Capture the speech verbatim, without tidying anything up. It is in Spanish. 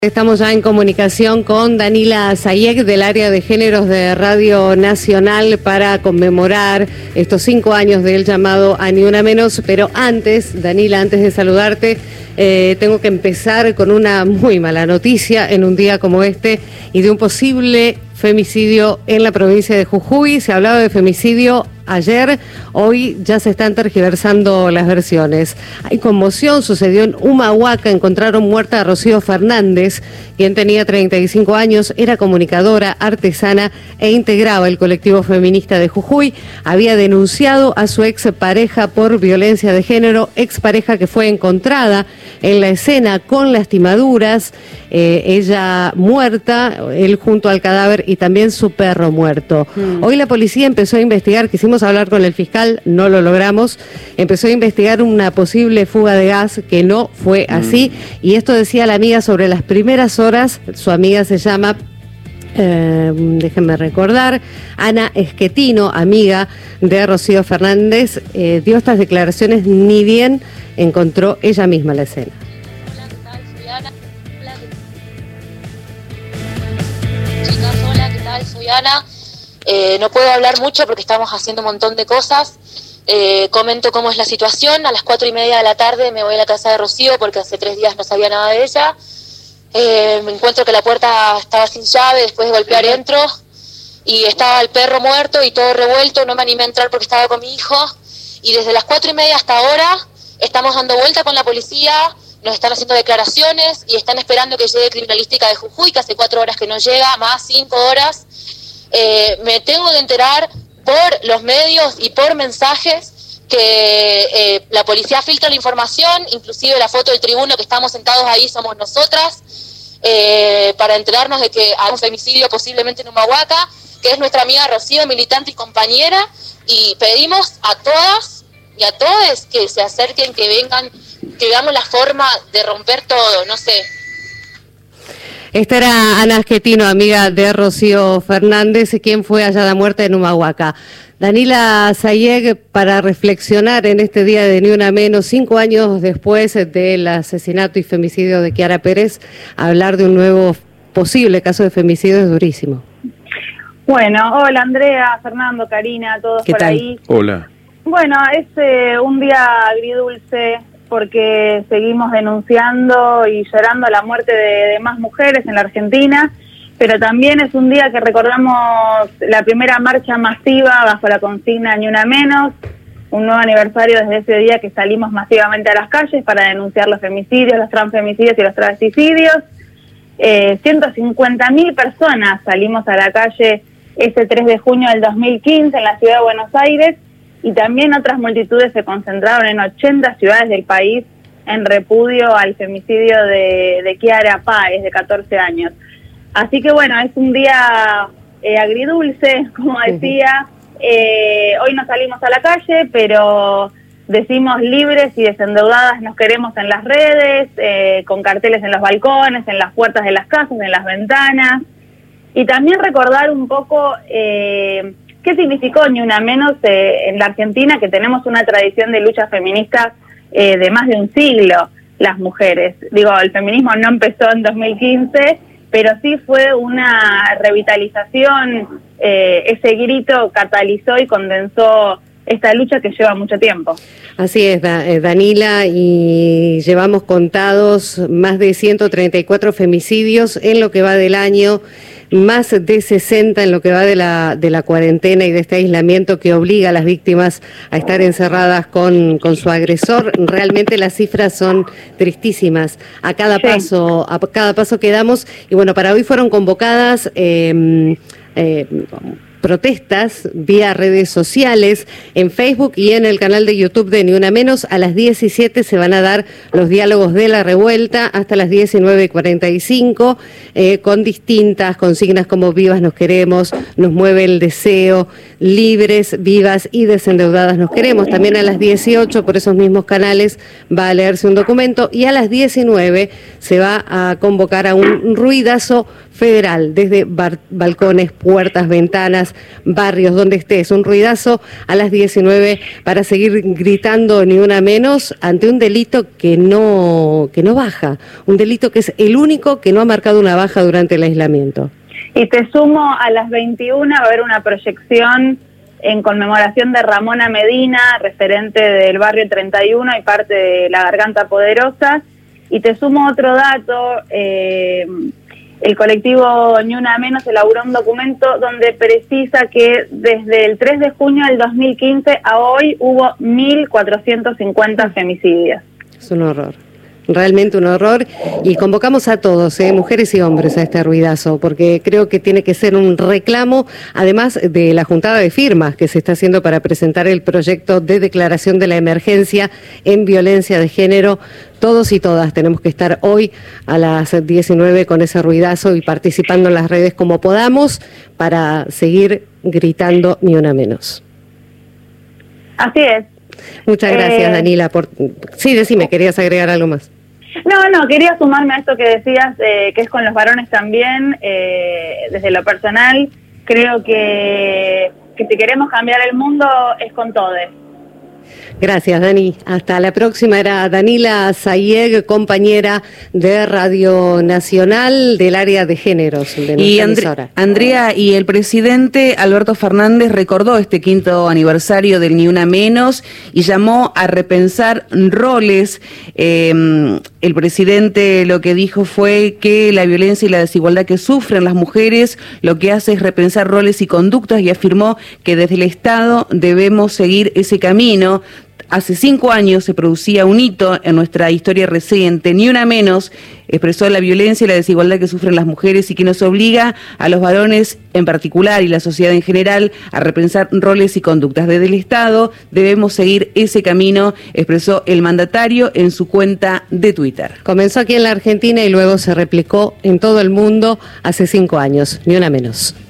Estamos ya en comunicación con Danila Sayeg del área de géneros de Radio Nacional para conmemorar estos cinco años del llamado a Ni Una Menos. Pero antes, Danila, antes de saludarte, eh, tengo que empezar con una muy mala noticia en un día como este y de un posible femicidio en la provincia de Jujuy. Se hablaba de femicidio ayer, hoy ya se están tergiversando las versiones. Hay conmoción, sucedió en Humahuaca, encontraron muerta a Rocío Fernández, quien tenía treinta y cinco años, era comunicadora, artesana e integraba el colectivo feminista de Jujuy. Había denunciado a su expareja por violencia de género, expareja que fue encontrada en la escena con lastimaduras, eh, ella muerta, él junto al cadáver y también su perro muerto. Mm. Hoy la policía empezó a investigar, quisimos hablar con el fiscal, no lo logramos, empezó a investigar una posible fuga de gas, que no fue así, mm. y esto decía la amiga sobre las primeras horas. Su amiga se llama, eh, déjenme recordar, Ana Esquetino, amiga de Rocío Fernández, eh, dio estas declaraciones ni bien encontró ella misma la escena. Hola, ¿qué tal? Soy Ana. Hola, chicas, hola, ¿qué tal? Soy Ana. Eh, no puedo hablar mucho porque estamos haciendo un montón de cosas. Eh, comento cómo es la situación. A las cuatro y media de la tarde me voy a la casa de Rocío porque hace tres días no sabía nada de ella. Eh, me encuentro que la puerta estaba sin llave, después de golpear entro y estaba el perro muerto y todo revuelto. No me animé a entrar porque estaba con mi hijo y desde las cuatro y media hasta ahora estamos dando vuelta con la policía, nos están haciendo declaraciones y están esperando que llegue Criminalística de Jujuy, que hace cuatro horas que no llega, más cinco horas. Eh, me tengo que enterar por los medios y por mensajes que eh, la policía filtra la información, inclusive la foto del tribuno que estamos sentados ahí somos nosotras, eh, para enterarnos de que hay un femicidio posiblemente en Humahuaca, que es nuestra amiga Rocío, militante y compañera, y pedimos a todas y a todos que se acerquen, que vengan, que veamos la forma de romper todo, no sé. Esta era Ana Esquetino, amiga de Rocío Fernández, quien fue hallada muerta en Humahuaca. Danila Sayeg, para reflexionar en este día de Ni Una Menos, cinco años después del asesinato y femicidio de Kiara Pérez, hablar de un nuevo posible caso de femicidio es durísimo. Bueno, hola Andrea, Fernando, Karina, todos por tal? ahí. Hola. Bueno, es eh, un día agridulce porque seguimos denunciando y llorando la muerte de, de más mujeres en la Argentina, pero también es un día que recordamos la primera marcha masiva bajo la consigna Ni Una Menos, un nuevo aniversario desde ese día que salimos masivamente a las calles para denunciar los femicidios, los transfemicidios y los travesticidios. Eh, ciento cincuenta mil personas salimos a la calle ese tres de junio del dos mil quince en la ciudad de Buenos Aires, y también otras multitudes se concentraron en ochenta ciudades del país en repudio al femicidio de, de Kiara Páez, de catorce años. Así que bueno, es un día eh, agridulce, como decía. Eh, hoy no salimos a la calle, pero decimos libres y desendeudadas nos queremos en las redes, eh, con carteles en los balcones, en las puertas de las casas, en las ventanas. Y también recordar un poco Eh, ¿qué significó Ni Una Menos eh, en la Argentina, que tenemos una tradición de lucha feminista eh, de más de un siglo, las mujeres? Digo, el feminismo no empezó en dos mil quince, pero sí fue una revitalización, eh, ese grito catalizó y condensó esta lucha que lleva mucho tiempo. Así es, Danila, y llevamos contados más de ciento treinta y cuatro femicidios en lo que va del año, más de sesenta en lo que va de la de la cuarentena y de este aislamiento que obliga a las víctimas a estar encerradas con, con su agresor. Realmente las cifras son tristísimas a cada sí. paso, a cada paso que damos. Y bueno, para hoy fueron convocadas eh, eh, protestas vía redes sociales, en Facebook y en el canal de YouTube de Ni Una Menos. A las diecisiete se van a dar los diálogos de la revuelta hasta las diecinueve cuarenta y cinco, eh, con distintas consignas como vivas nos queremos, nos mueve el deseo, libres, vivas y desendeudadas nos queremos. También a las dieciocho, por esos mismos canales, va a leerse un documento, y a las diecinueve se va a convocar a un ruidazo federal desde bar- balcones, puertas, ventanas, escuelas, barrios, donde estés. Un ruidazo a las diecinueve para seguir gritando ni una menos ante un delito que no, que no baja, un delito que es el único que no ha marcado una baja durante el aislamiento. Y te sumo, a las veintiuna va a haber una proyección en conmemoración de Ramona Medina, referente del barrio treinta y uno y parte de La Garganta Poderosa. Y te sumo otro dato, eh, el colectivo Ni Una Menos elaboró un documento donde precisa que desde el tres de junio del dos mil quince a hoy hubo mil cuatrocientos cincuenta femicidios. Es un horror. Realmente un horror, y convocamos a todos, eh, mujeres y hombres, a este ruidazo, porque creo que tiene que ser un reclamo, además de la juntada de firmas que se está haciendo para presentar el proyecto de declaración de la emergencia en violencia de género. Todos y todas tenemos que estar hoy a las diecinueve con ese ruidazo y participando en las redes como podamos para seguir gritando ni una menos. Así es. Muchas gracias, eh, Danila. Por... Sí, decime, ¿querías agregar algo más? No, no, quería sumarme a esto que decías, eh, que es con los varones también, eh, desde lo personal. Creo que, que si queremos cambiar el mundo es con todos. Gracias, Dani. Hasta la próxima. Era Danila Sayeg, compañera de Radio Nacional del área de géneros de nuestra y Andr- emisora. Andrea, y el presidente Alberto Fernández recordó este quinto aniversario del Ni Una Menos y llamó a repensar roles. Eh, el presidente lo que dijo fue que la violencia y la desigualdad que sufren las mujeres lo que hace es repensar roles y conductas, y afirmó que desde el Estado debemos seguir ese camino. Hace cinco años se producía un hito en nuestra historia reciente. Ni Una Menos expresó la violencia y la desigualdad que sufren las mujeres y que nos obliga a los varones en particular y la sociedad en general a repensar roles y conductas. Desde el Estado debemos seguir ese camino, expresó el mandatario en su cuenta de Twitter. Comenzó aquí en la Argentina y luego se replicó en todo el mundo hace cinco años. Ni una menos.